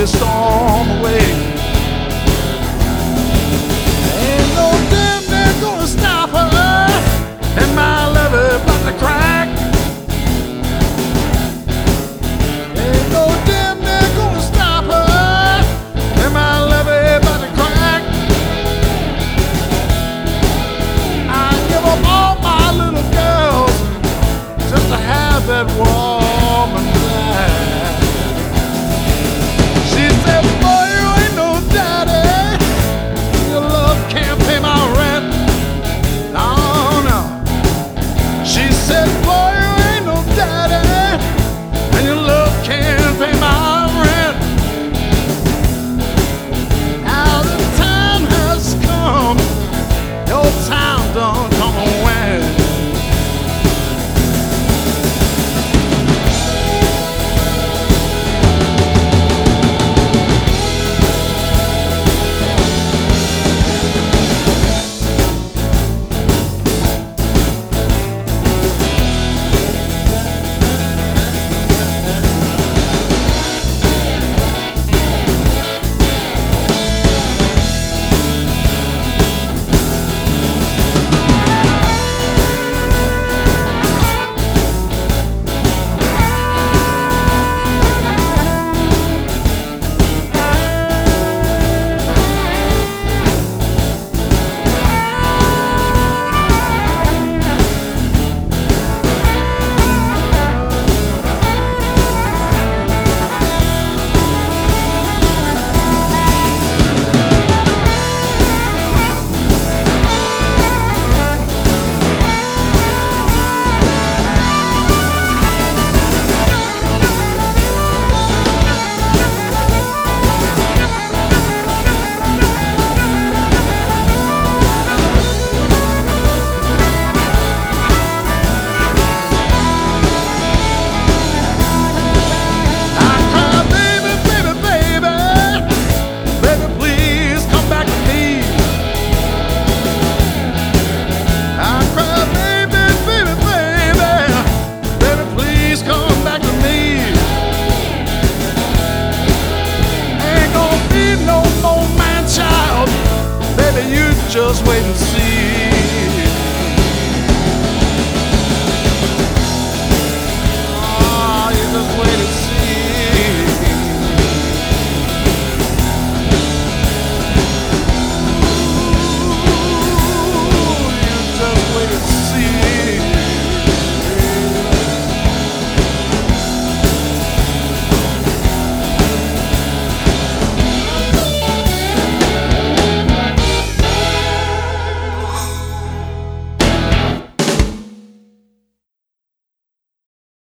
baby, storm away. Ain't no damn thing gonna stop her, and my love is about to crack. Ain't no damn thing gonna stop her, and my love is about to crack. I give up all my little girls just to have that warm and black. She said, boy, you ain't no daddy, your love can't pay my rent. No, no. She said, boy, you ain't no daddy, and your love can't pay my rent. Now the time has come, your time done come away. Just wait and